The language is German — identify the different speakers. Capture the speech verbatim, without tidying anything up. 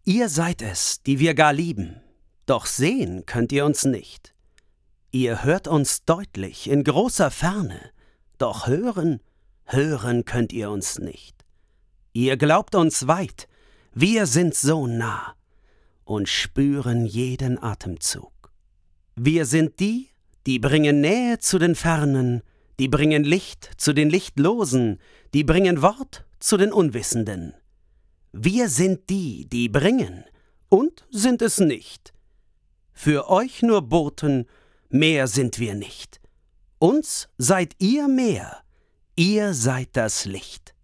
Speaker 1: Ihr seid es, die wir gar lieben, doch sehen könnt ihr uns nicht. Ihr hört uns deutlich in großer Ferne, doch hören, hören könnt ihr uns nicht. Ihr glaubt uns weit, wir sind so nah und spüren jeden Atemzug. Wir sind die, die bringen Nähe zu den Fernen, die bringen Licht zu den Lichtlosen, die bringen Wort zu den Unwissenden. Wir sind die, die bringen und sind es nicht. Für euch nur Boten, mehr sind wir nicht. Uns seid ihr mehr, ihr seid das Licht.